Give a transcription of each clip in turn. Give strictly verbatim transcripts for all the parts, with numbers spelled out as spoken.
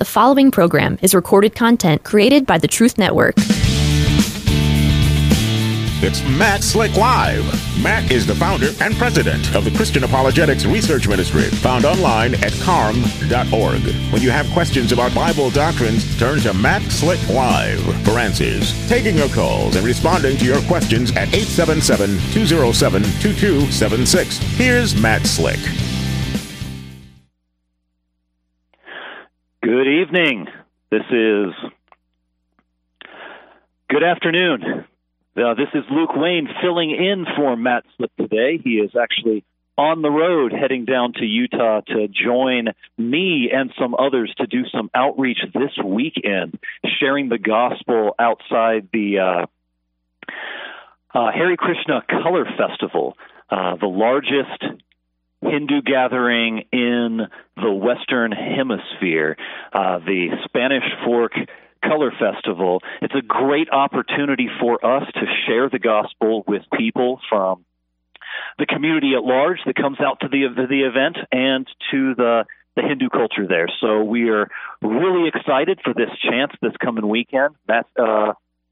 The following program is recorded content created by the Truth Network. It's Matt Slick Live. Matt is the founder and president of the Christian Apologetics Research Ministry, found online at carm dot org. When you have questions about Bible doctrines, turn to Matt Slick Live for answers. Taking your calls and responding to your questions at eight seven seven, two oh seven, two two seven six. Here's Matt Slick. Good evening. This is... Good afternoon. Uh, this is Luke Wayne filling in for Matt Slick today. He is actually on the road heading down to Utah to join me and some others to do some outreach this weekend, sharing the gospel outside the uh, uh, Hare Krishna Color Festival, uh, the largest Hindu gathering in the Western Hemisphere, uh, the Spanish Fork Color Festival. It's a great opportunity for us to share the gospel with people from the community at large that comes out to the the event and to the the Hindu culture there. So we are really excited for this chance this coming weekend. Matt, uh,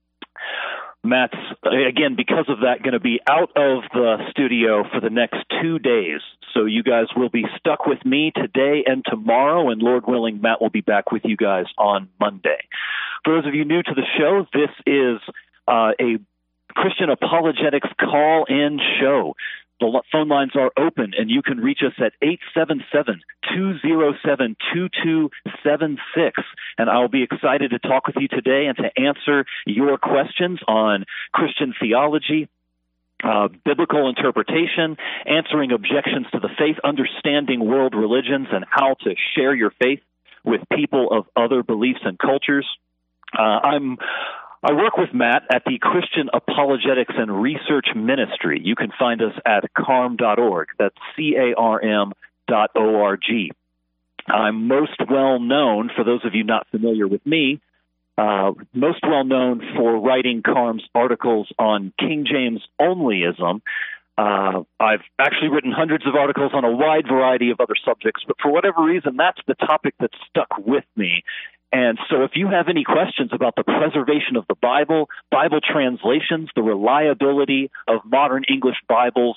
Matt's, again, because of that, going to be out of the studio for the next two days. So you guys will be stuck with me today and tomorrow, and Lord willing, Matt will be back with you guys on Monday. For those of you new to the show, this is uh, a Christian Apologetics call-in show. The phone lines are open, and you can reach us at eight seven seven, two oh seven, two two seven six. And I'll be excited to talk with you today and to answer your questions on Christian theology, uh, biblical interpretation, answering objections to the faith, understanding world religions, and how to share your faith with people of other beliefs and cultures. Uh, I'm... I work with Matt at the Christian Apologetics and Research Ministry. You can find us at carm dot org. That's C A R M dot O R G. I'm most well known, for those of you not familiar with me, uh, most well known for writing Carm's articles on King James onlyism. Uh, I've actually written hundreds of articles on a wide variety of other subjects, but for whatever reason, that's the topic that stuck with me. And so if you have any questions about the preservation of the Bible, Bible translations, the reliability of modern English Bibles,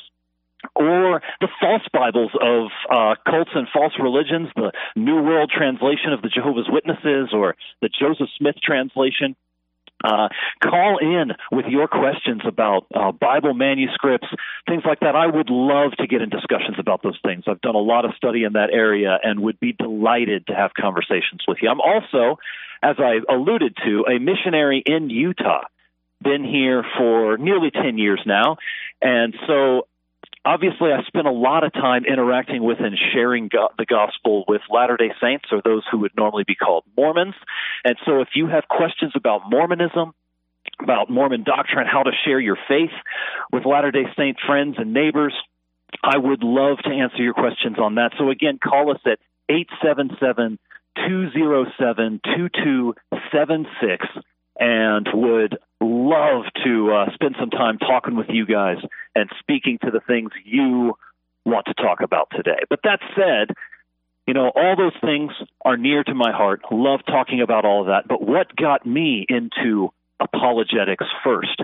or the false Bibles of uh, cults and false religions, the New World Translation of the Jehovah's Witnesses or the Joseph Smith translation, Uh, call in with your questions about uh, Bible manuscripts, things like that. I would love to get in discussions about those things. I've done a lot of study in that area and would be delighted to have conversations with you. I'm also, as I alluded to, a missionary in Utah. Been here for nearly ten years now. And so obviously, I spent a lot of time interacting with and sharing go- the gospel with Latter-day Saints, or those who would normally be called Mormons. And so if you have questions about Mormonism, about Mormon doctrine, how to share your faith with Latter-day Saint friends and neighbors, I would love to answer your questions on that. So again, call us at eight seven seven, two oh seven, two two seven six. And would love to uh, spend some time talking with you guys and speaking to the things you want to talk about today. But that said, you know, all those things are near to my heart. Love talking about all of that. But what got me into apologetics first,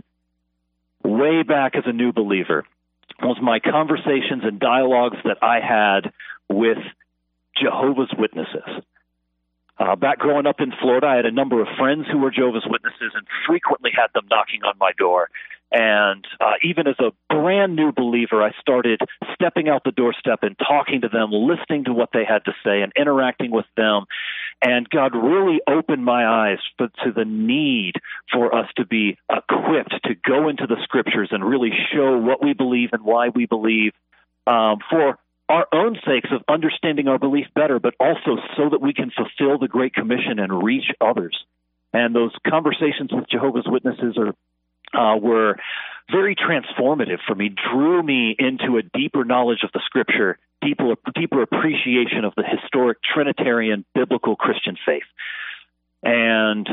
way back as a new believer, was my conversations and dialogues that I had with Jehovah's Witnesses. Uh, back growing up in Florida, I had a number of friends who were Jehovah's Witnesses and frequently had them knocking on my door. And uh, even as a brand new believer, I started stepping out the doorstep and talking to them, listening to what they had to say and interacting with them. And God really opened my eyes for, to the need for us to be equipped to go into the Scriptures and really show what we believe and why we believe um, for our own sakes of understanding our belief better, but also so that we can fulfill the Great Commission and reach others. And those conversations with Jehovah's Witnesses are uh, were very transformative for me, drew me into a deeper knowledge of the Scripture, deeper, deeper appreciation of the historic Trinitarian biblical Christian faith. And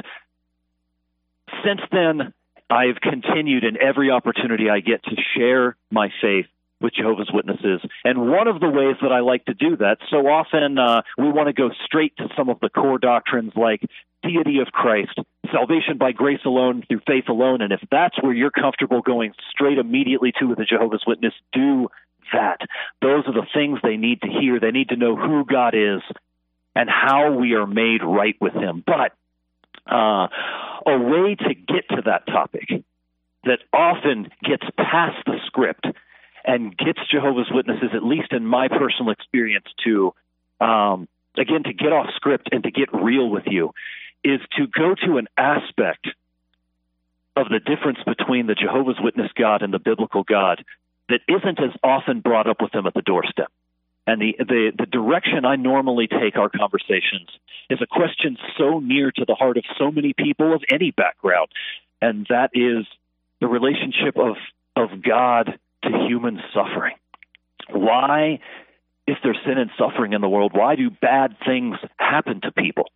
since then, I've continued in every opportunity I get to share my faith with Jehovah's Witnesses. And one of the ways that I like to do that, so often uh, we want to go straight to some of the core doctrines like deity of Christ, salvation by grace alone, through faith alone. And if that's where you're comfortable going straight immediately to with a Jehovah's Witness, do that. Those are the things they need to hear. They need to know who God is and how we are made right with him. But uh, a way to get to that topic that often gets past the script and gets Jehovah's Witnesses, at least in my personal experience, to, um, again, to get off script and to get real with you, is to go to an aspect of the difference between the Jehovah's Witness God and the biblical God that isn't as often brought up with them at the doorstep. And the, the, the direction I normally take our conversations is a question so near to the heart of so many people of any background, and that is the relationship of, of God to human suffering. Why, if there's sin and suffering in the world, why do bad things happen to people?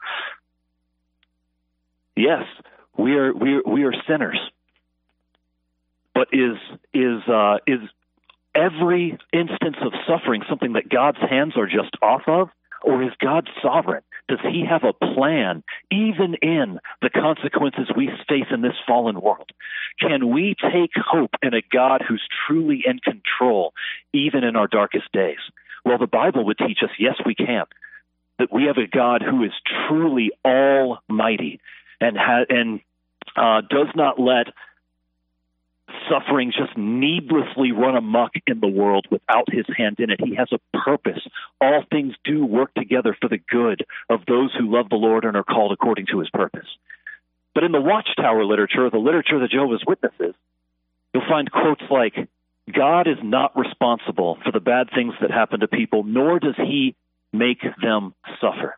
Yes, we are we are, we are sinners, but is is uh, is every instance of suffering something that God's hands are just off of, or is God sovereign? Does he have a plan, even in the consequences we face in this fallen world? Can we take hope in a God who's truly in control, even in our darkest days? Well, the Bible would teach us, yes, we can, that we have a God who is truly almighty and ha- and uh, does not let suffering just needlessly run amok in the world without his hand in it. He has a purpose. All things do work together for the good of those who love the Lord and are called according to his purpose. But in the Watchtower literature, the literature of the Jehovah's Witnesses, you'll find quotes like, God is not responsible for the bad things that happen to people, nor does he make them suffer.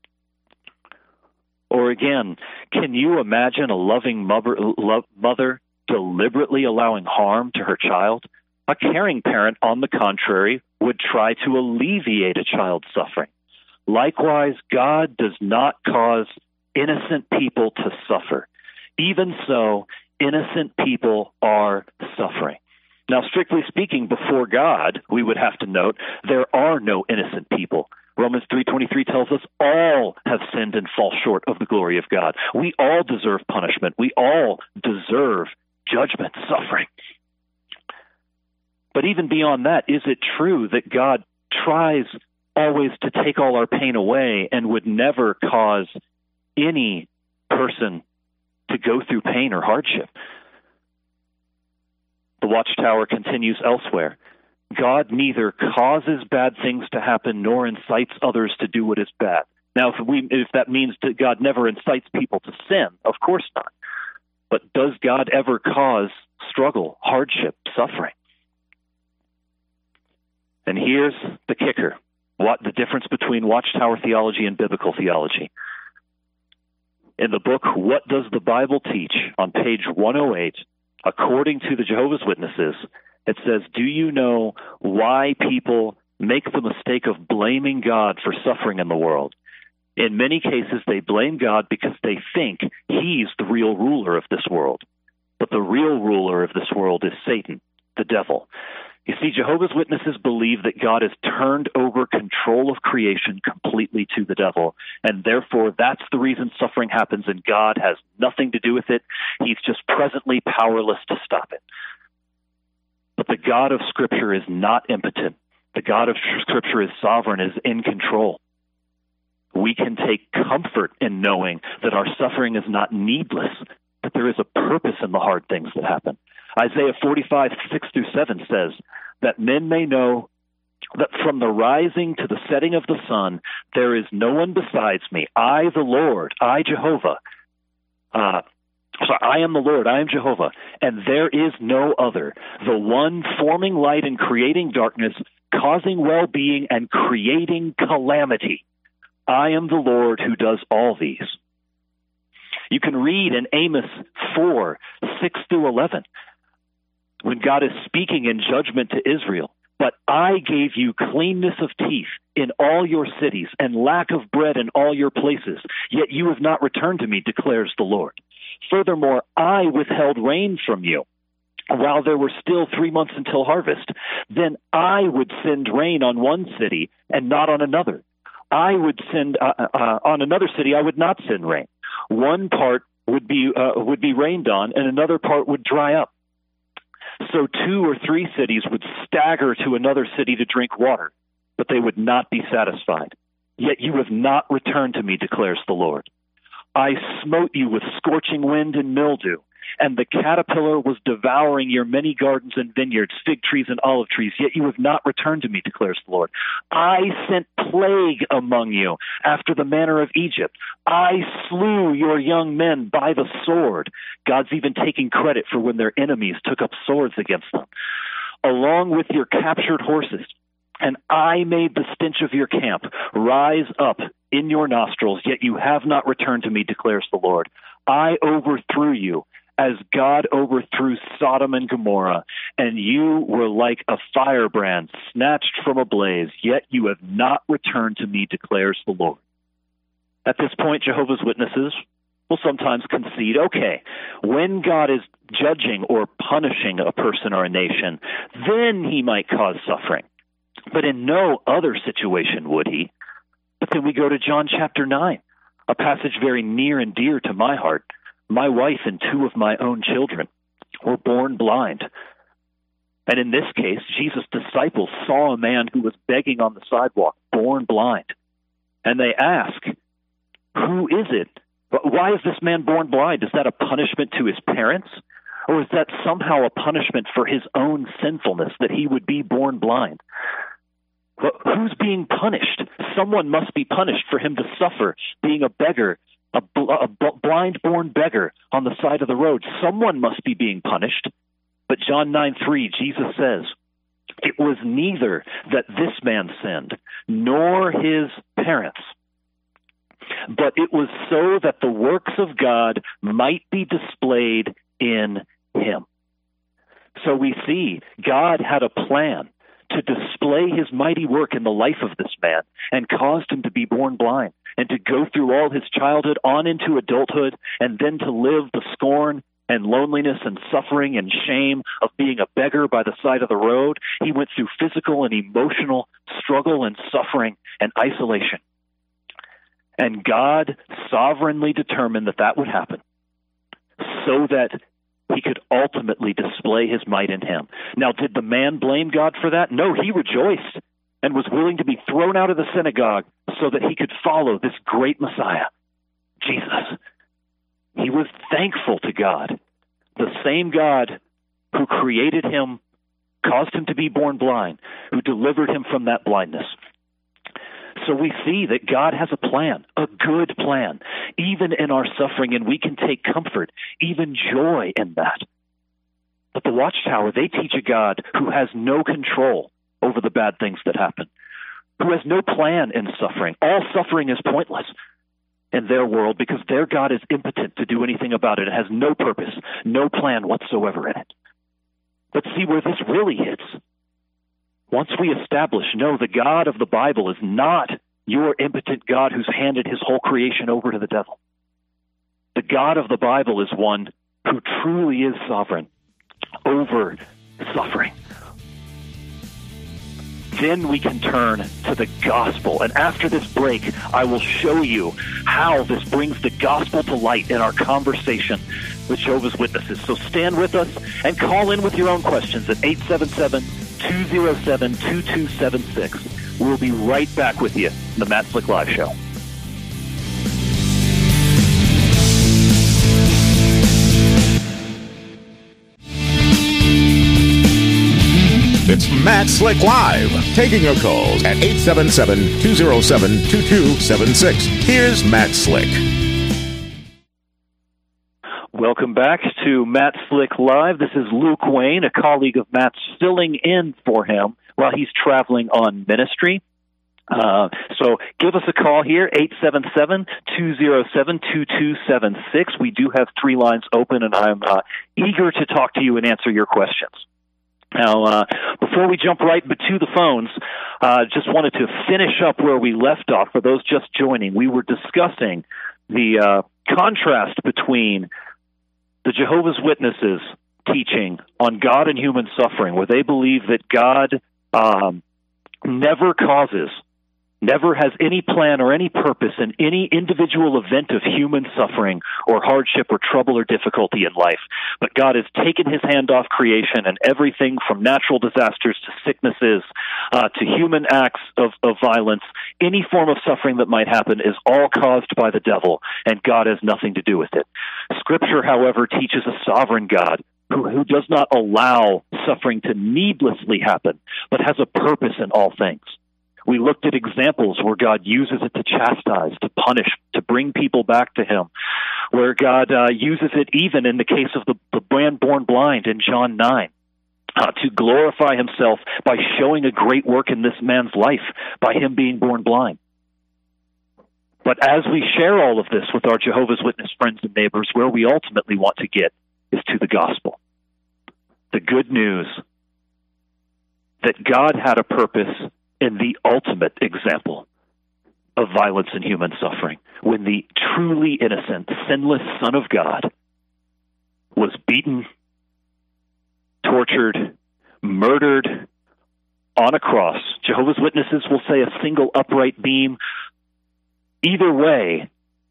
Or again, can you imagine a loving mother, lo- mother deliberately allowing harm to her child? A caring parent, on the contrary, would try to alleviate a child's suffering. Likewise, God does not cause innocent people to suffer. Even so, innocent people are suffering. Now, strictly speaking, before God, we would have to note, there are no innocent people. Romans three twenty-three tells us all have sinned and fall short of the glory of God. We all deserve punishment. We all deserve judgment, suffering. But even beyond that, is it true that God tries always to take all our pain away and would never cause any person to go through pain or hardship? The Watchtower continues elsewhere. God neither causes bad things to happen nor incites others to do what is bad. Now, if we if that means that God never incites people to sin, of course not. But does God ever cause struggle, hardship, suffering? And here's the kicker, what the difference between Watchtower theology and biblical theology. In the book, What Does the Bible Teach? On page one oh eight, according to the Jehovah's Witnesses, it says, do you know why people make the mistake of blaming God for suffering in the world? In many cases, they blame God because they think he's the real ruler of this world. But the real ruler of this world is Satan, the devil. You see, Jehovah's Witnesses believe that God has turned over control of creation completely to the devil, and therefore that's the reason suffering happens, and God has nothing to do with it. He's just presently powerless to stop it. But the God of Scripture is not impotent. The God of Scripture is sovereign, is in control. We can take comfort in knowing that our suffering is not needless, but there is a purpose in the hard things that happen. Isaiah forty-five, six through seven says that men may know that from the rising to the setting of the sun, there is no one besides me. I, the Lord, I, Jehovah, uh, So I am the Lord, I am Jehovah, and there is no other, the one forming light and creating darkness, causing well-being and creating calamity. I am the Lord who does all these. You can read in Amos four, six through eleven, when God is speaking in judgment to Israel. But I gave you cleanness of teeth in all your cities and lack of bread in all your places, yet you have not returned to me, declares the Lord. Furthermore, I withheld rain from you while there were still three months until harvest, then I would send rain on one city and not on another. I would send uh, uh, on another city, I would not send rain. One part would be uh, would be rained on, and another part would dry up. So two or three cities would stagger to another city to drink water, but they would not be satisfied. Yet you have not returned to me, declares the Lord. I smote you with scorching wind and mildew, and the caterpillar was devouring your many gardens and vineyards, fig trees and olive trees, yet you have not returned to me, declares the Lord. I sent plague among you after the manner of Egypt. I slew your young men by the sword. God's even taking credit for when their enemies took up swords against them, along with your captured horses. And I made the stench of your camp rise up in your nostrils, yet you have not returned to me, declares the Lord. I overthrew you as God overthrew Sodom and Gomorrah, and you were like a firebrand snatched from a blaze, yet you have not returned to me, declares the Lord. At this point, Jehovah's Witnesses will sometimes concede, okay, when God is judging or punishing a person or a nation, then he might cause suffering. But in no other situation would he. But then we go to John chapter nine, a passage very near and dear to my heart. My wife and two of my own children were born blind. And in this case, Jesus' disciples saw a man who was begging on the sidewalk, born blind. And they ask, who is it? Why is this man born blind? Is that a punishment to his parents? Or is that somehow a punishment for his own sinfulness, that he would be born blind? But who's being punished? Someone must be punished for him to suffer, being a beggar, a, bl- a b- blind-born beggar on the side of the road. Someone must be being punished. But John nine three, Jesus says, it was neither that this man sinned, nor his parents, but it was so that the works of God might be displayed in him. So we see God had a plan to display his mighty work in the life of this man and caused him to be born blind and to go through all his childhood on into adulthood and then to live the scorn and loneliness and suffering and shame of being a beggar by the side of the road. He went through physical and emotional struggle and suffering and isolation. And God sovereignly determined that that would happen so that he could ultimately display his might in him. Now, did the man blame God for that? No, he rejoiced and was willing to be thrown out of the synagogue so that he could follow this great Messiah, Jesus. He was thankful to God. The same God who created him, caused him to be born blind, who delivered him from that blindness. So we see that God has a plan, a good plan, even in our suffering, and we can take comfort, even joy in that. But the Watchtower, they teach a God who has no control over the bad things that happen, who has no plan in suffering. All suffering is pointless in their world because their God is impotent to do anything about it. It has no purpose, no plan whatsoever in it. But see where this really hits. Once we establish, no, the God of the Bible is not your impotent God who's handed his whole creation over to the devil. The God of the Bible is one who truly is sovereign over suffering. Then we can turn to the gospel. And after this break, I will show you how this brings the gospel to light in our conversation with Jehovah's Witnesses. So stand with us and call in with your own questions at eight seven seven, two oh seven, two two seven six. We'll be right back with you in the Matt Slick Live Show. It's Matt Slick Live, taking your calls at eight seven seven, two oh seven, two two seven six. Here's Matt Slick. Welcome back to Matt Slick Live. This is Luke Wayne, a colleague of Matt's, filling in for him while he's traveling on ministry. Uh, so give us a call here, eight seven seven, two oh seven, two two seven six. We do have three lines open, and I'm uh, eager to talk to you and answer your questions. Now, uh, before we jump right to the phones, uh, just wanted to finish up where we left off. For those just joining, we were discussing the uh, contrast between the Jehovah's Witnesses teaching on God and human suffering, where they believe that God um, never causes, never has any plan or any purpose in any individual event of human suffering or hardship or trouble or difficulty in life. But God has taken his hand off creation, and everything from natural disasters to sicknesses uh, to human acts of, of violence, any form of suffering that might happen is all caused by the devil, and God has nothing to do with it. Scripture, however, teaches a sovereign God who, who does not allow suffering to needlessly happen, but has a purpose in all things. We looked at examples where God uses it to chastise, to punish, to bring people back to him, where God uh, uses it even in the case of the, the man born blind in John nine, uh, to glorify himself by showing a great work in this man's life by him being born blind. But as we share all of this with our Jehovah's Witness friends and neighbors, where we ultimately want to get is to the gospel. The good news that God had a purpose in the ultimate example of violence and human suffering, when the truly innocent, sinless Son of God was beaten, tortured, murdered on a cross. Jehovah's Witnesses will say a single upright beam. Either way,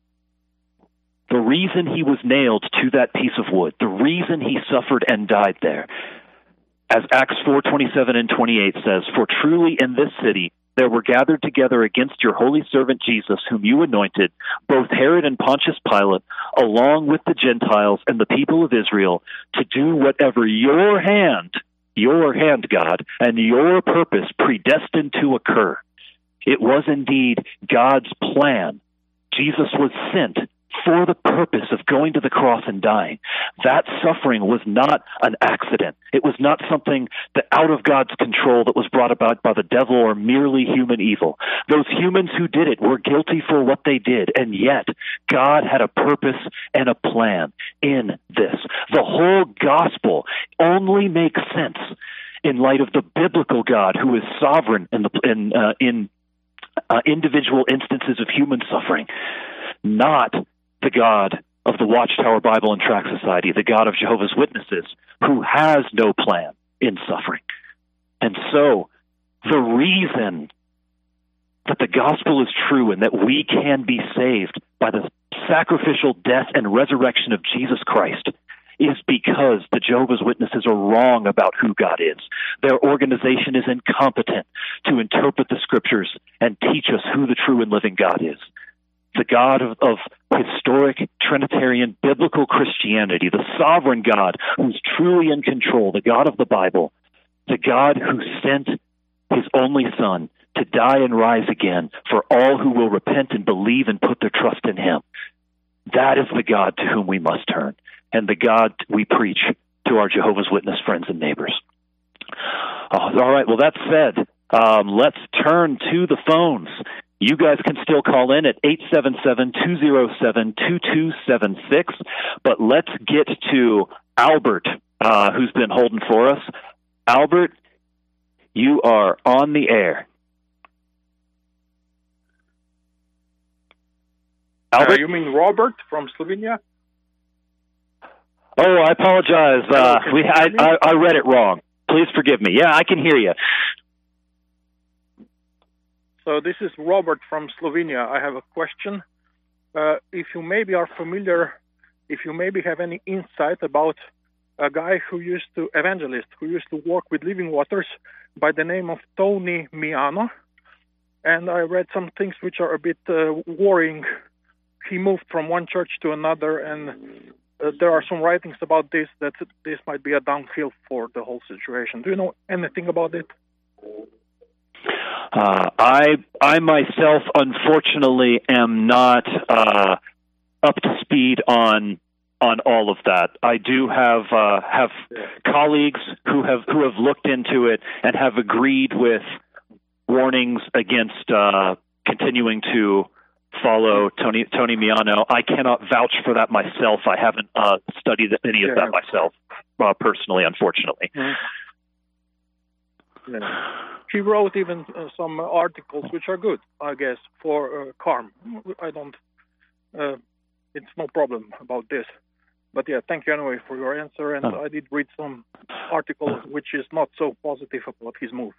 the reason he was nailed to that piece of wood, the reason he suffered and died there, as Acts four twenty-seven and twenty-eight says, "For truly in this city there were gathered together against your holy servant Jesus, whom you anointed, both Herod and Pontius Pilate, along with the Gentiles and the people of Israel, to do whatever your hand, your hand, God, and your purpose predestined to occur." It was indeed God's plan. Jesus was sent for the purpose of going to the cross and dying. That suffering was not an accident. It was not something that out of God's control that was brought about by the devil or merely human evil. Those humans who did it were guilty for what they did, and yet God had a purpose and a plan in this. The whole gospel only makes sense in light of the biblical God who is sovereign in, the, in, uh, in uh, individual instances of human suffering, not the God of the Watchtower Bible and Tract Society, the God of Jehovah's Witnesses, who has no plan in suffering. And so, the reason that the gospel is true and that we can be saved by the sacrificial death and resurrection of Jesus Christ is because the Jehovah's Witnesses are wrong about who God is. Their organization is incompetent to interpret the Scriptures and teach us who the true and living God is. The God of, of historic Trinitarian biblical Christianity, the sovereign God who's truly in control, the God of the Bible, the God who sent his only Son to die and rise again for all who will repent and believe and put their trust in him. That is the God to whom we must turn, and the God we preach to our Jehovah's Witness friends and neighbors. Oh, all right, well, that said, um, let's turn to the phones. You guys can still call in at eight seven seven, two oh seven, two two seven six, but let's get to Albert, uh, who's been holding for us. Albert, you are on the air. Albert? Uh, you mean Robert from Slovenia? Oh, I apologize. Uh, we I, I, I read it wrong. Please forgive me. Yeah, I can hear you. So this is Robert from Slovenia. I have a question. Uh, if you maybe are familiar, if you maybe have any insight about a guy who used to, evangelist, who used to work with Living Waters by the name of Tony Miano. And I read some things which are a bit uh, worrying. He moved from one church to another, and uh, there are some writings about this, that this might be a downhill for the whole situation. Do you know anything about it? Uh, I I myself, unfortunately, am not uh, up to speed on on all of that. I do have uh, have colleagues who have who have looked into it and have agreed with warnings against uh, continuing to follow Tony Tony Miano. I cannot vouch for that myself. I haven't uh, studied any of yeah. that myself uh, personally, unfortunately. Mm-hmm. Yeah. He wrote even uh, some articles which are good, I guess, for uh, C A R M. I don't, uh, it's no problem about this. but yeah, thank you anyway for your answer. And Oh. I did read some articles which is not so positive about his move.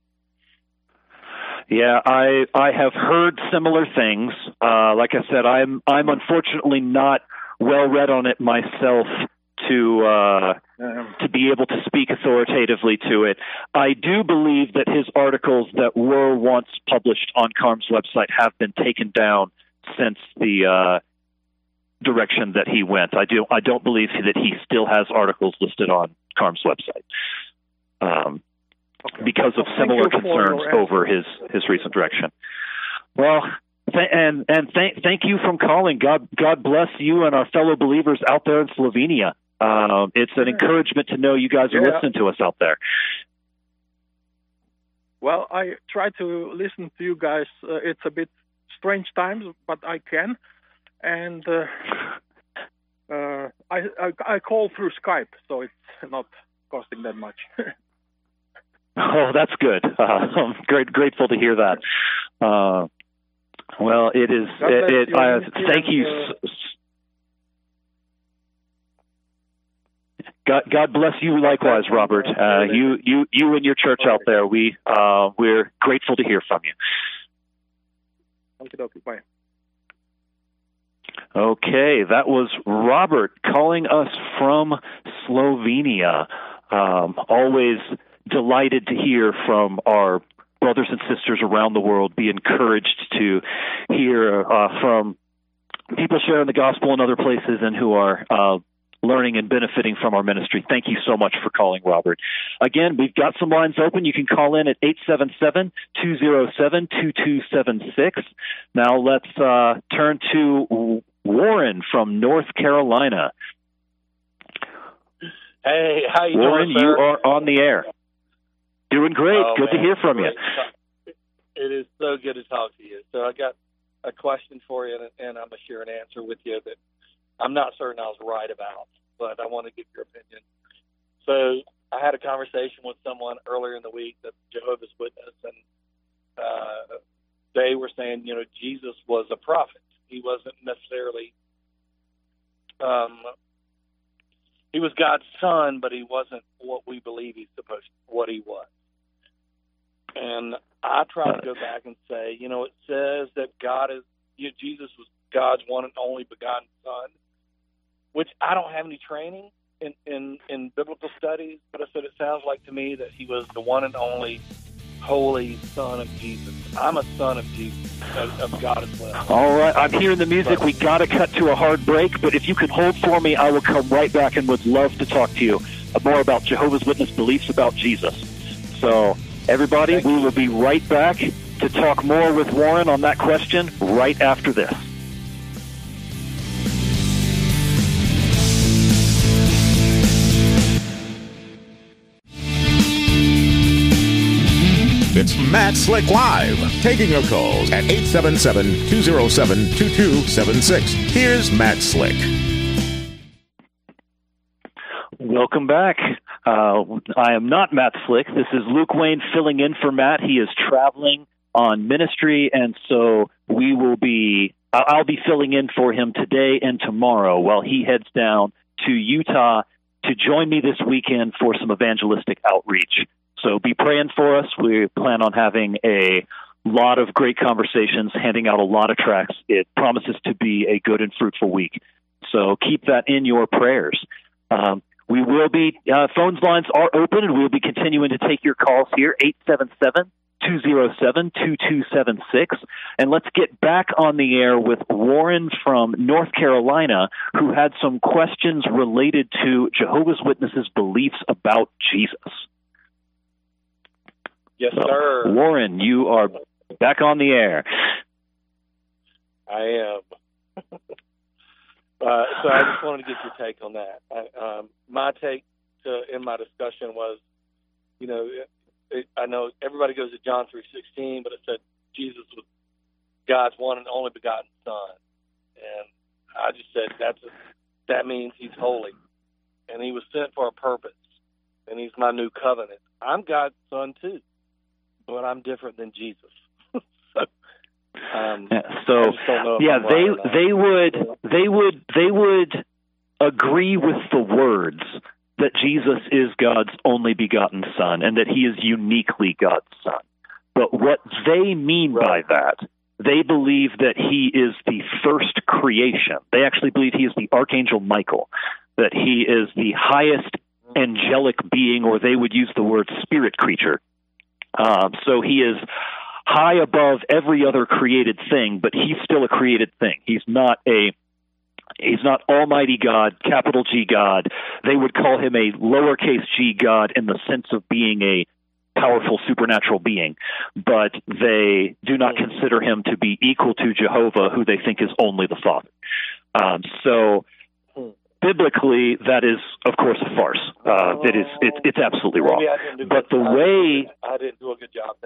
Yeah, I I have heard similar things. Uh, like I said, I'm I'm unfortunately not well read on it myself to uh, Um, to be able to speak authoritatively to it. I do believe that his articles that were once published on Carm's website have been taken down since the uh, direction that he went. I do I don't believe that he still has articles listed on Carm's website. Um, okay. because of Well, thank similar you for concerns your answer. over his, his recent direction. Well, th- and and thank thank you for calling. God God bless you and our fellow believers out there in Slovenia. Um, it's an Yeah. encouragement to know you guys are Yeah. listening to us out there. Well, I try to listen to you guys. Uh, it's a bit strange times, but I can. And uh, uh, I, I I call through Skype, so it's not costing that much. Oh, that's good. Uh, I'm great, grateful to hear that. Uh, well, it is. God It, bless it, you, uh, Mister thank you. and, s- God, God bless you likewise, Robert. Uh, you, you, you and your church out there. We, uh, we're grateful to hear from you. Okay, okay, bye. Okay, that was Robert calling us from Slovenia. Um, always delighted to hear from our brothers and sisters around the world. Be encouraged to hear uh, from people sharing the gospel in other places and who are uh, learning and benefiting from our ministry. Thank you so much for calling, Robert. Again, we've got some lines open. You can call in at eight seven seven, two zero seven, two two seven six. Now let's uh, turn to Warren from North Carolina. Hey, how you Warren, doing, sir? you are on the air. Doing great. Oh, Good man, to hear from great. you. It is so good to talk to you. So I got a question for you, and, and I'm going to share an answer with you that I'm not certain I was right about, but I want to get your opinion. So I had a conversation with someone earlier in the week that's Jehovah's Witness, and uh, they were saying, you know, Jesus was a prophet. He wasn't necessarily, um, he was God's son, but he wasn't what we believe he's supposed to, what he was. And I try to go back and say, you know, it says that God is, you know, Jesus was God's one and only begotten son, which I don't have any training in, in, in biblical studies, but I said it sounds like to me that he was the one and only holy son of Jesus. I'm a son of Jesus, of, of God as well. All right, I'm hearing the music. We got to cut to a hard break, but if you can hold for me, I will come right back and would love to talk to you more about Jehovah's Witness beliefs about Jesus. So, everybody, Thank we you. will be right back to talk more with Warren on that question right after this. It's Matt Slick Live, taking your calls at eight seven seven, two zero seven, two two seven six. Here's Matt Slick. Welcome back. Uh, I am not Matt Slick. This is Luke Wayne filling in for Matt. He is traveling on ministry, and so we will be, I'll be filling in for him today and tomorrow while he heads down to Utah to join me this weekend for some evangelistic outreach. So be praying for us. We plan on having a lot of great conversations, handing out a lot of tracts. It promises to be a good and fruitful week. So keep that in your prayers. Um, we will be, uh, phones lines are open, and we'll be continuing to take your calls here, eight seven seven, two zero seven, two two seven six. And let's get back on the air with Warren from North Carolina, who had some questions related to Jehovah's Witnesses' beliefs about Jesus. Yes, So, sir. Warren, you are back on the air. I am. uh, so I just wanted to get your take on that. I, um, my take to, in my discussion was, you know, it, it, I know everybody goes to John three sixteen, but it said Jesus was God's one and only begotten son. And I just said that's a, that means he's holy. And he was sent for a purpose. And he's my new covenant. I'm God's son too, but I'm different than Jesus. so, um, Yeah, so I just don't know if yeah, I'm right they or not. they would they would they would agree with the words that Jesus is God's only begotten Son and that he is uniquely God's Son. But what they mean by that, they believe that he is the first creation. They actually believe he is the Archangel Michael, that he is the highest angelic being, or they would use the word spirit creature. Um, so he is high above every other created thing, but he's still a created thing. He's not a He's not Almighty God, capital G God. They would call him a lowercase g God in the sense of being a powerful supernatural being, but they do not consider him to be equal to Jehovah, who they think is only the Father. Um, so biblically, that is, of course, a farce. Uh, it is, it, it's absolutely wrong. But the way... I didn't do a good job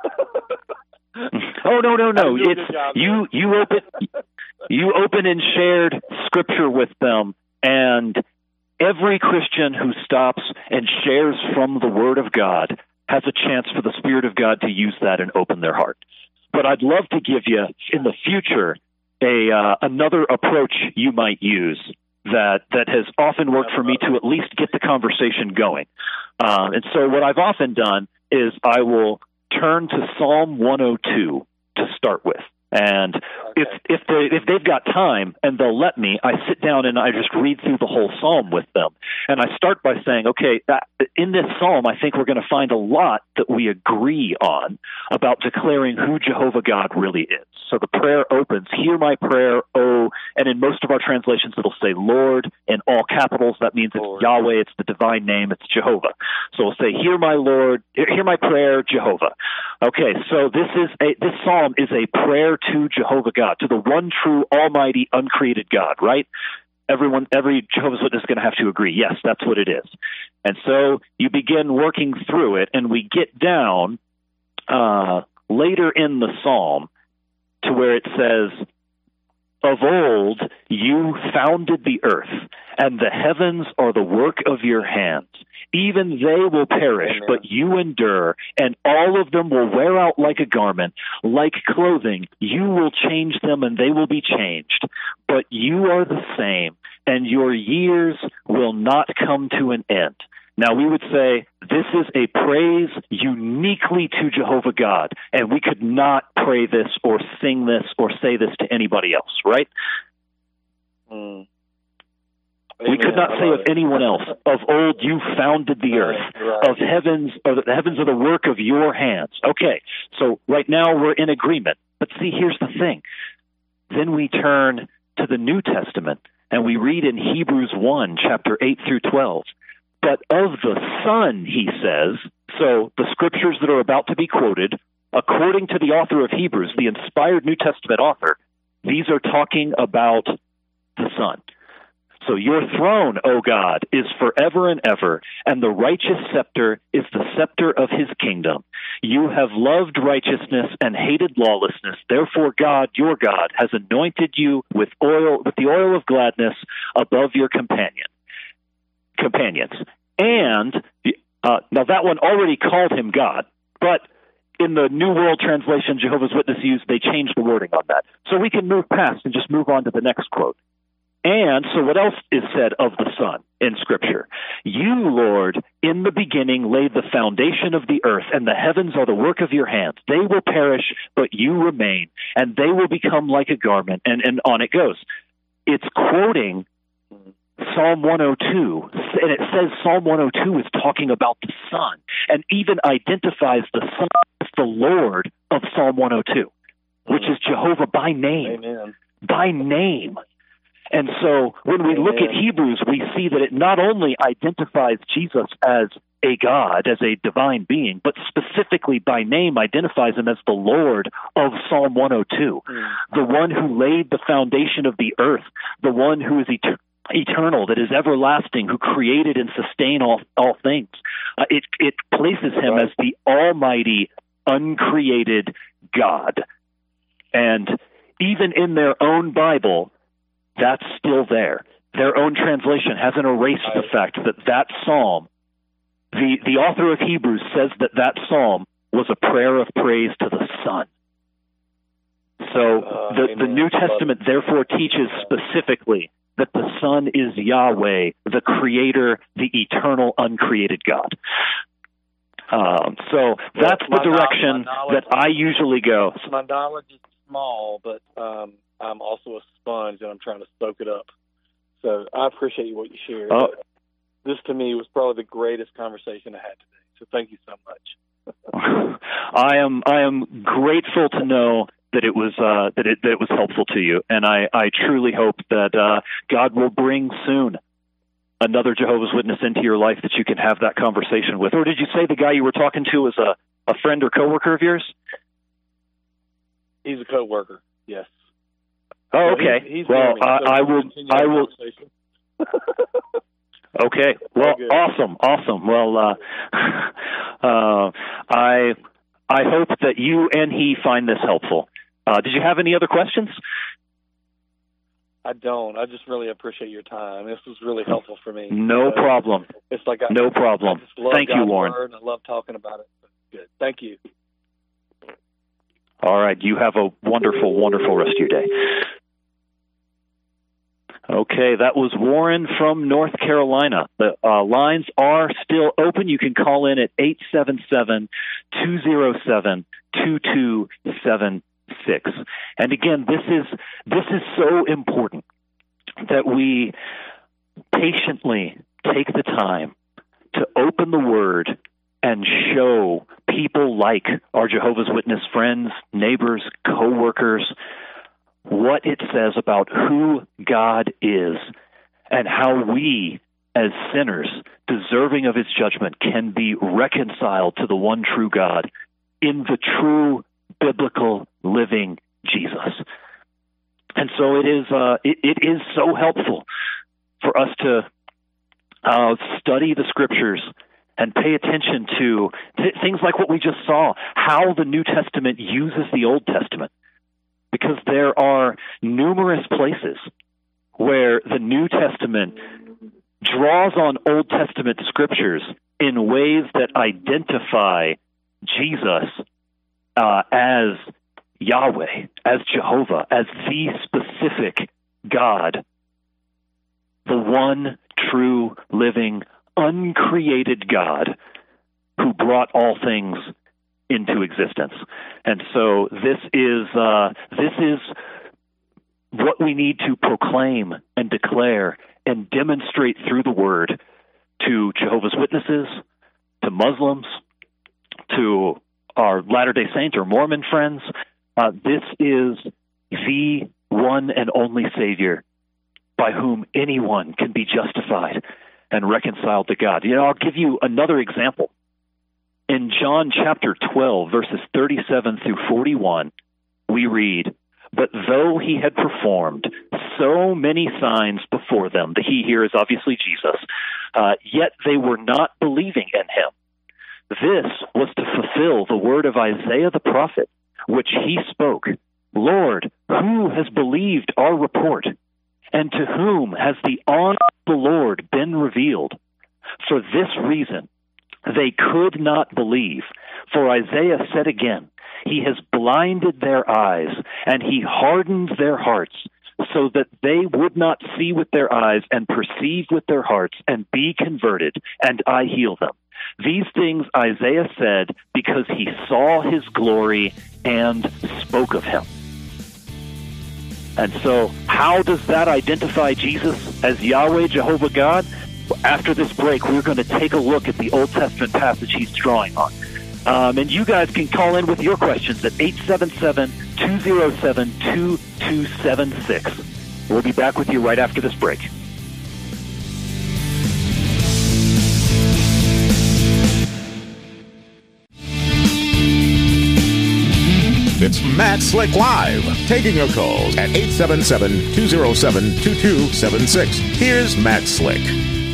then. oh, no, no, no. It's job, you, you open... You open and shared Scripture with them, and every Christian who stops and shares from the Word of God has a chance for the Spirit of God to use that and open their heart. But I'd love to give you, in the future, a uh, another approach you might use that, that has often worked for me to at least get the conversation going. Um, and so what I've often done is I will turn to Psalm one oh two to start with. And if if they if they've got time and they'll let me, I sit down and I just read through the whole psalm with them. And I start by saying, okay, that, in this psalm, I think we're going to find a lot that we agree on about declaring who Jehovah God really is. So the prayer opens, "Hear my prayer, O," and in most of our translations it'll say Lord in all capitals. That means it's Lord. Yahweh, it's the divine name, it's Jehovah. So we'll say, "Hear my Lord, hear my prayer, Jehovah." Okay, so this is a this psalm is a prayer to Jehovah God, to the one true, almighty, uncreated God, right? Everyone, every Jehovah's Witness is going to have to agree, yes, that's what it is. And so you begin working through it, and we get down uh, later in the psalm to where it says, "Of old you founded the earth, and the heavens are the work of your hands. Even they will perish, Amen. But you endure, and all of them will wear out like a garment, like clothing. You will change them, and they will be changed. But you are the same, and your years will not come to an end." Now, we would say this is a praise uniquely to Jehovah God, and we could not pray this or sing this or say this to anybody else, right? Mm. We could not say of anyone else, "Of old you founded the earth, right. of heavens, or the heavens are the work of your hands." Okay, so right now we're in agreement. But see, here's the thing. Then we turn to the New Testament, and we read in Hebrews one, chapter eight through twelve. "But of the Son," he says, so the scriptures that are about to be quoted, according to the author of Hebrews, the inspired New Testament author, these are talking about the Son. "So your throne, O God, is forever and ever, and the righteous scepter is the scepter of his kingdom. You have loved righteousness and hated lawlessness. Therefore God, your God, has anointed you with oil, with the oil of gladness above your companion, companions." And uh, now that one already called him God, but in the New World Translation Jehovah's Witness used, they changed the wording on that. So we can move past and just move on to the next quote. And so what else is said of the Son in Scripture? "You, Lord, in the beginning laid the foundation of the earth, and the heavens are the work of your hands. They will perish, but you remain, and they will become like a garment." And, and on it goes. It's quoting Psalm one oh two, and it says Psalm one oh two is talking about the Son, and even identifies the Son as the Lord of Psalm one oh two, which is Jehovah by name. Amen. By name. And so when we look at Hebrews, we see that it not only identifies Jesus as a God, as a divine being, but specifically by name identifies him as the Lord of Psalm one oh two, mm. the one who laid the foundation of the earth, the one who is eternal. eternal, that is everlasting, who created and sustained all all things. Uh, it it places him as the almighty, uncreated God. And even in their own Bible, that's still there. Their own translation hasn't erased the fact that that psalm, the, the author of Hebrews says that that psalm was a prayer of praise to the Son. So uh, the, the New Testament therefore teaches specifically that the Son is Yahweh, the Creator, the eternal, uncreated God. Um, so that's my the direction knowledge, that I usually go. My knowledge is small, but um, I'm also a sponge, and I'm trying to soak it up. So I appreciate what you shared. Oh. This, to me, was probably the greatest conversation I had today. So thank you so much. I am I am grateful to know that it was uh, that it that it was helpful to you, and I, I truly hope that uh, God will bring soon another Jehovah's Witness into your life that you can have that conversation with. Or did you say the guy you were talking to was a, a friend or coworker of yours? He's a coworker. Yes. Oh, okay. So he's, he's well, me, I, so I will. I will. Okay. Well, awesome, awesome. Well, uh, uh, I I hope that you and he find this helpful. Uh, did you have any other questions? I don't. I just really appreciate your time. This was really helpful for me. No so problem. It's like I, no problem. I just love Thank God's you, Warren. Word, and I love talking about it. Good. Thank you. All right. You have a wonderful, wonderful rest of your day. Okay, that was Warren from North Carolina. The uh, lines are still open. You can call in at eight seven seven, two oh seven, two two seven six. And again, this is this is so important that we patiently take the time to open the Word and show people like our Jehovah's Witness friends, neighbors, co-workers, what it says about who God is and how we, as sinners, deserving of his judgment, can be reconciled to the one true God in the true biblical living Jesus. And so it is uh, it, it is so helpful for us to uh, study the Scriptures and pay attention to th- things like what we just saw, how the New Testament uses the Old Testament. Because there are numerous places where the New Testament draws on Old Testament scriptures in ways that identify Jesus uh, as Yahweh, as Jehovah, as the specific God, the one true, living, uncreated God who brought all things into existence. And so this is uh, this is what we need to proclaim and declare and demonstrate through the Word to Jehovah's Witnesses, to Muslims, to our Latter-day Saint or Mormon friends. Uh, this is the one and only Savior by whom anyone can be justified and reconciled to God. You know, I'll give you another example. In John chapter twelve, verses thirty-seven through forty-one, we read, "But though he had performed so many signs before them," the he here is obviously Jesus, uh, "yet they were not believing in him. This was to fulfill the word of Isaiah the prophet, which he spoke, 'Lord, who has believed our report? And to whom has the honor of the Lord been revealed?' For this reason, they could not believe. For Isaiah said again, 'He has blinded their eyes, and he hardened their hearts, so that they would not see with their eyes and perceive with their hearts and be converted, and I heal them.' These things Isaiah said because he saw his glory and spoke of him." And so how does that identify Jesus as Yahweh, Jehovah God? After this break, we're going to take a look at the Old Testament passage he's drawing on. Um, and you guys can call in with your questions at eight seven seven, two oh seven, two two seven six. We'll be back with you right after this break. It's Matt Slick Live, taking your calls at eight seven seven, two oh seven, two two seven six. Here's Matt Slick.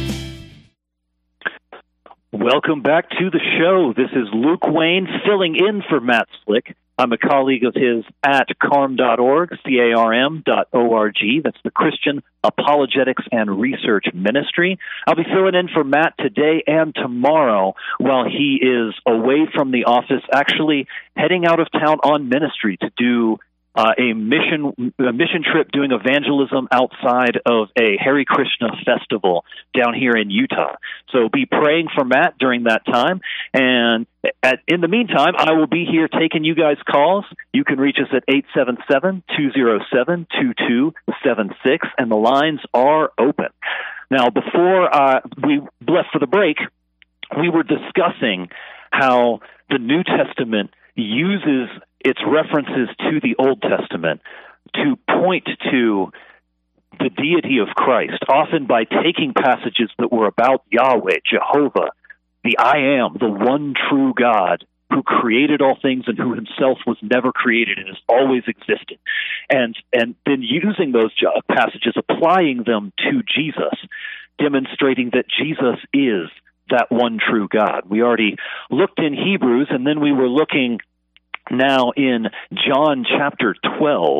Welcome back to the show. This is Luke Wayne filling in for Matt Slick. I'm a colleague of his at carm dot org, C A R M dot O R G. That's the Christian Apologetics and Research Ministry. I'll be filling in for Matt today and tomorrow while he is away from the office, actually heading out of town on ministry to do uh, a mission a mission trip doing evangelism outside of a Hare Krishna festival down here in Utah. So be praying for Matt during that time. And at, in the meantime, I will be here taking you guys' calls. You can reach us at eight seven seven, two oh seven, two two seven six, and the lines are open. Now, before uh, we left for the break, we were discussing how the New Testament uses its references to the Old Testament to point to the deity of Christ, often by taking passages that were about Yahweh, Jehovah, the I Am, the one true God who created all things and who himself was never created and has always existed, and and then using those passages, applying them to Jesus, demonstrating that Jesus is that one true God. We already looked in Hebrews, and then we were looking now in John chapter twelve,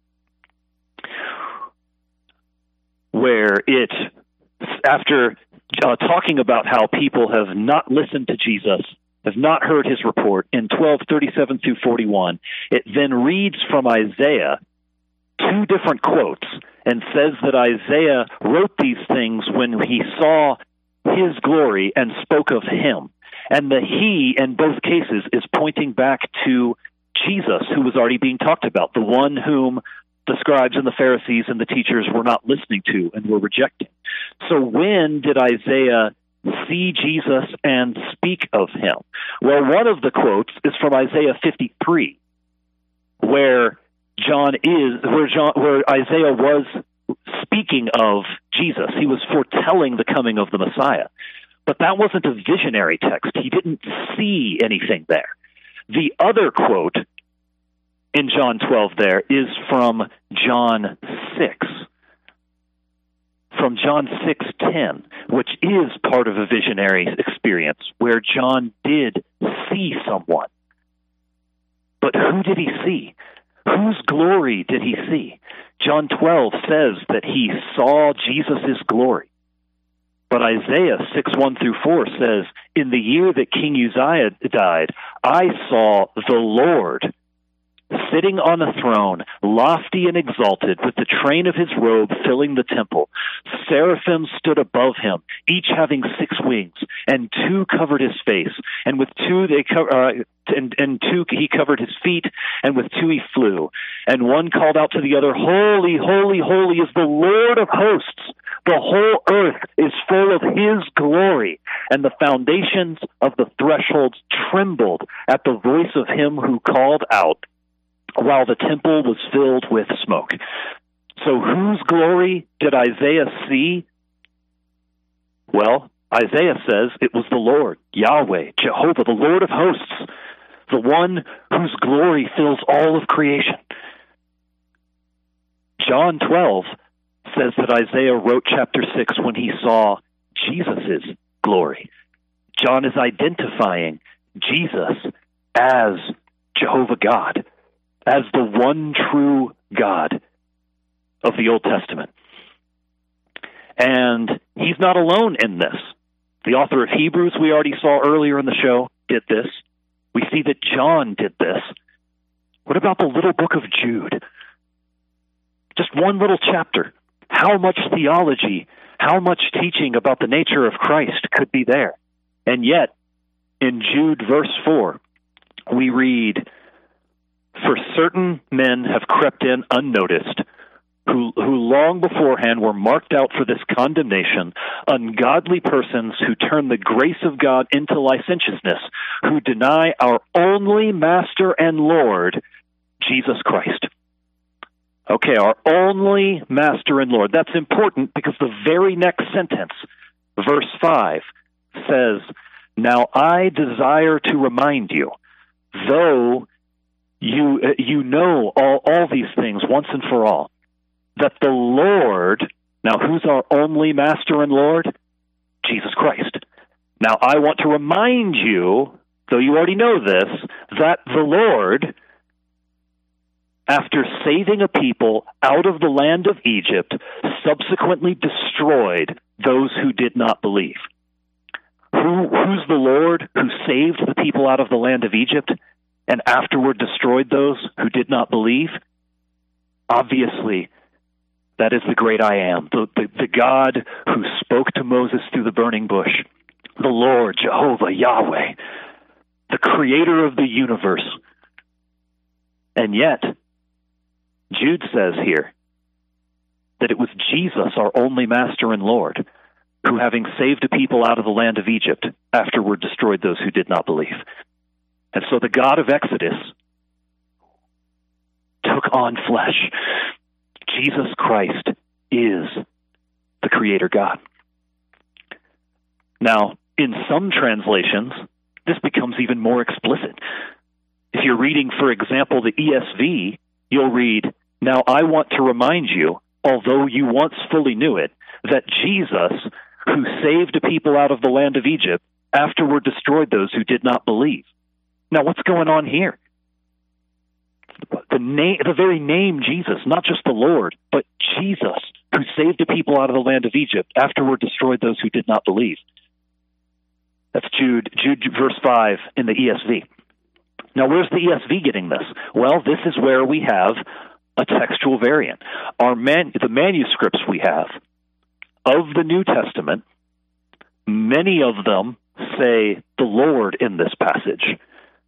where it, after uh, talking about how people have not listened to Jesus, have not heard his report, in twelve thirty-seven through forty-one, it then reads from Isaiah two different quotes and says that Isaiah wrote these things when he saw his glory and spoke of him. And the he, in both cases, is pointing back to Jesus, who was already being talked about, the one whom the scribes and the Pharisees and the teachers were not listening to and were rejecting. So when did Isaiah see Jesus and speak of him? Well, one of the quotes is from Isaiah fifty-three, where John is, where John, where Isaiah was speaking of Jesus. He was foretelling the coming of the Messiah. But that wasn't a visionary text. He didn't see anything there. The other quote in John twelve there is from John six. From John six ten, which is part of a visionary experience, where John did see someone. But who did he see? Whose glory did he see? John twelve says that he saw Jesus' glory. But Isaiah six one through four says, in the year that King Uzziah died, I saw the Lord sitting on a throne, lofty and exalted, with the train of his robe filling the temple. Seraphim stood above him, each having six wings, and two covered his face, and with two they co- uh, and, and two he covered his feet, and with two he flew. And one called out to the other, Holy, holy, holy is the Lord of hosts. The whole earth is full of his glory. And the foundations of the thresholds trembled at the voice of him who called out, while the temple was filled with smoke. So whose glory did Isaiah see? Well, Isaiah says it was the Lord, Yahweh, Jehovah, the Lord of hosts, the one whose glory fills all of creation. John twelve says that Isaiah wrote chapter six when he saw Jesus' glory. John is identifying Jesus as Jehovah God, as the one true God of the Old Testament. And he's not alone in this. The author of Hebrews, we already saw earlier in the show, did this. We see that John did this. What about the little book of Jude? Just one little chapter. How much theology, how much teaching about the nature of Christ could be there? And yet, in Jude verse four, we read, for certain men have crept in unnoticed, who, who long beforehand were marked out for this condemnation, ungodly persons who turn the grace of God into licentiousness, who deny our only Master and Lord, Jesus Christ. Okay, our only Master and Lord. That's important because the very next sentence, verse five, says, now I desire to remind you, though You uh, you know all, all these things once and for all, that the Lord, now who's our only Master and Lord? Jesus Christ. Now I want to remind you, though you already know this, that the Lord, after saving a people out of the land of Egypt, subsequently destroyed those who did not believe. Who, who's the Lord who saved the people out of the land of Egypt and afterward destroyed those who did not believe? Obviously, that is the great I am, the, the, the God who spoke to Moses through the burning bush, the Lord, Jehovah, Yahweh, the creator of the universe. And yet, Jude says here that it was Jesus, our only master and Lord, who, having saved a people out of the land of Egypt, afterward destroyed those who did not believe. And so the God of Exodus took on flesh. Jesus Christ is the Creator God. Now, in some translations, this becomes even more explicit. If you're reading, for example, the E S V, you'll read, "Now I want to remind you, although you once fully knew it, that Jesus, who saved a people out of the land of Egypt, afterward destroyed those who did not believe." Now, what's going on here? The name, the very name Jesus, not just the Lord, but Jesus, who saved a people out of the land of Egypt, afterward destroyed those who did not believe. That's Jude, Jude verse five in the E S V. Now, where's the E S V getting this? Well, this is where we have a textual variant. Our man, the manuscripts we have of the New Testament, many of them say the Lord in this passage.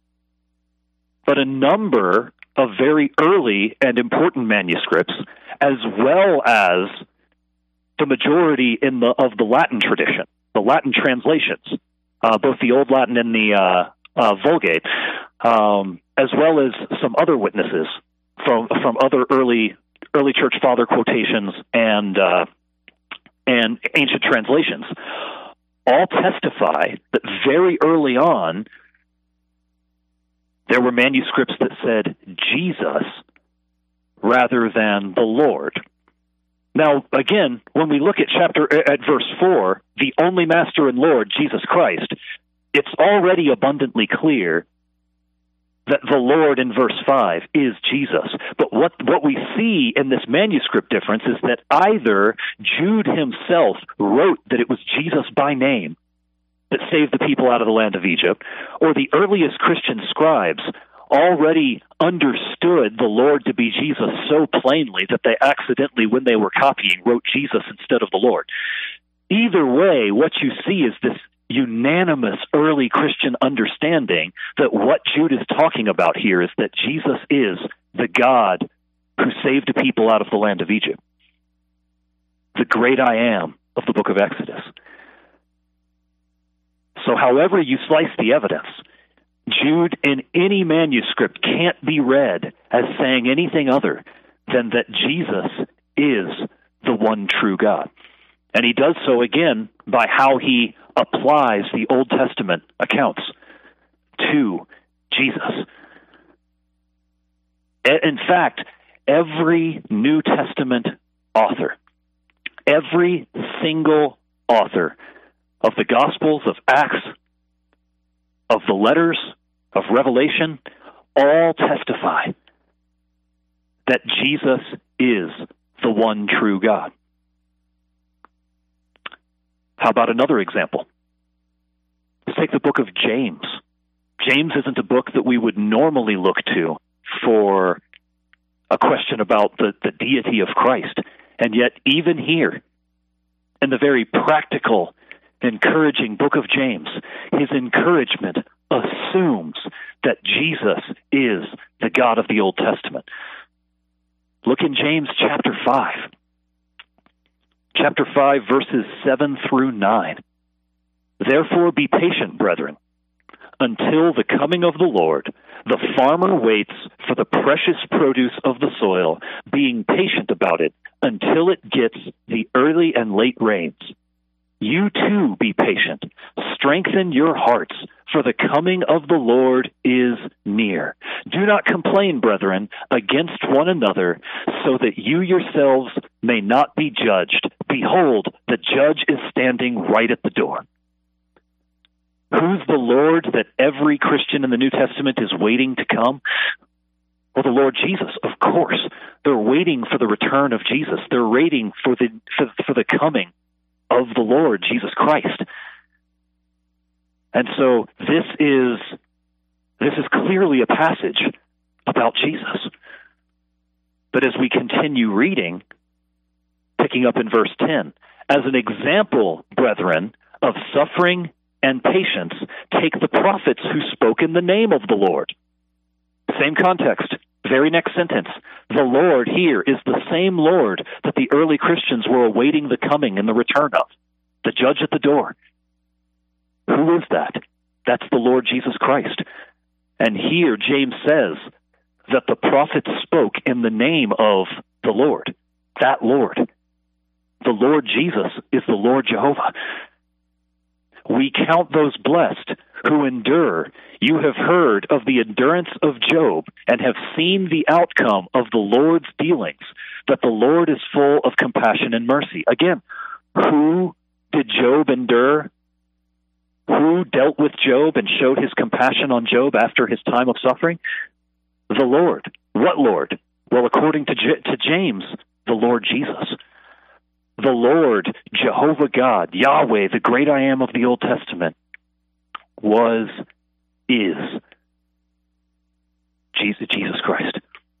But a number of very early and important manuscripts, as well as the majority in the of the Latin tradition, the Latin translations, uh, both the Old Latin and the uh, uh, Vulgate, um, as well as some other witnesses from from other early early church father quotations and uh, and ancient translations, all testify that very early on there were manuscripts that said Jesus rather than the Lord. Now, again, when we look at chapter at verse four, the only master and Lord, Jesus Christ, it's already abundantly clear that the Lord in verse five is Jesus. But what, what we see in this manuscript difference is that either Jude himself wrote that it was Jesus by name that saved the people out of the land of Egypt, or the earliest Christian scribes already understood the Lord to be Jesus so plainly that they accidentally, when they were copying, wrote Jesus instead of the Lord. Either way, what you see is this unanimous early Christian understanding that what Jude is talking about here is that Jesus is the God who saved a people out of the land of Egypt, the great I am of the book of Exodus. So however you slice the evidence, Jude in any manuscript can't be read as saying anything other than that Jesus is the one true God. And he does so, again, by how he applies the Old Testament accounts to Jesus. In fact, every New Testament author, every single author of the Gospels, of Acts, of the letters, of Revelation, all testify that Jesus is the one true God. How about another example? Let's take the book of James. James isn't a book that we would normally look to for a question about the, the deity of Christ. And yet, even here, in the very practical, encouraging book of James, his encouragement assumes that Jesus is the God of the Old Testament. Look in James chapter five. Chapter five, verses seven through nine. "Therefore be patient, brethren, until the coming of the Lord. The farmer waits for the precious produce of the soil, being patient about it until it gets the early and late rains. You too be patient. Strengthen your hearts, for the coming of the Lord is near. Do not complain, brethren, against one another, so that you yourselves may not be judged. Behold, the judge is standing right at the door." Who's the Lord that every Christian in the New Testament is waiting to come? Well, the Lord Jesus, of course. They're waiting for the return of Jesus. They're waiting for the for, for the coming of the Lord Jesus Christ. And so this is this is clearly a passage about Jesus. But as we continue reading, picking up in verse ten, as an example, brethren, of suffering and patience, take the prophets who spoke in the name of the Lord. Same context, very next sentence. The Lord here is the same Lord that the early Christians were awaiting the coming and the return of, the judge at the door. Who is that? That's the Lord Jesus Christ. And here James says that the prophets spoke in the name of the Lord, that Lord. The Lord Jesus is the Lord Jehovah. We count those blessed who endure. You have heard of the endurance of Job and have seen the outcome of the Lord's dealings, that the Lord is full of compassion and mercy. Again, who did Job endure? Who dealt with Job and showed his compassion on Job after his time of suffering? The Lord. What Lord? Well, according to, J- to James, the Lord Jesus. The Lord, Jehovah God, Yahweh, the great I am of the Old Testament, was, is Jesus, Jesus Christ.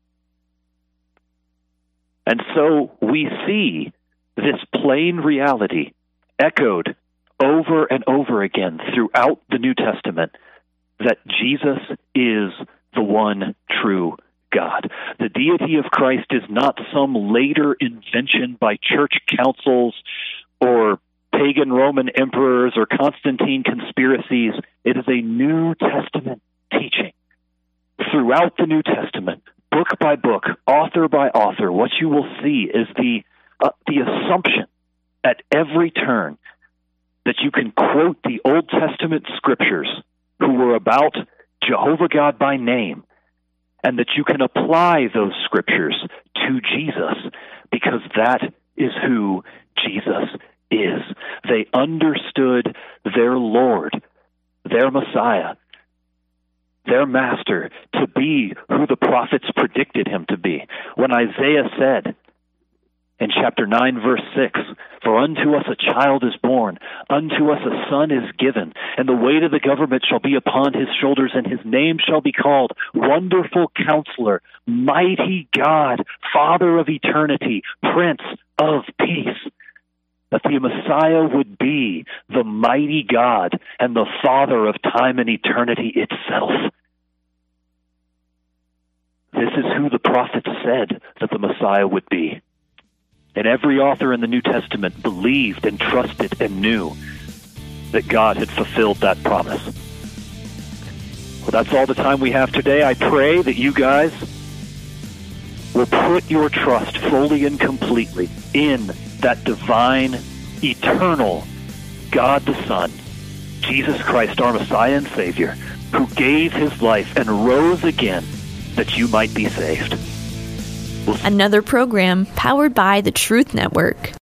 And so we see this plain reality echoed over and over again throughout the New Testament, that Jesus is the one true God. The deity of Christ is not some later invention by church councils or pagan Roman emperors or Constantine conspiracies. It is a New Testament teaching. Throughout the New Testament, book by book, author by author, what you will see is the uh, the assumption at every turn that you can quote the Old Testament scriptures who were about Jehovah God by name, and that you can apply those scriptures to Jesus, because that is who Jesus is. They understood their Lord, their Messiah, their Master, to be who the prophets predicted him to be. When Isaiah said in chapter nine, verse six, "For unto us a child is born, unto us a son is given, and the weight of the government shall be upon his shoulders, and his name shall be called Wonderful Counselor, Mighty God, Father of Eternity, Prince of Peace." That the Messiah would be the mighty God and the Father of time and eternity itself. This is who the prophets said that the Messiah would be. And every author in the New Testament believed and trusted and knew that God had fulfilled that promise. Well, that's all the time we have today. I pray that you guys will put your trust fully and completely in that divine, eternal God the Son, Jesus Christ, our Messiah and Savior, who gave his life and rose again that you might be saved. Another program powered by the Truth Network.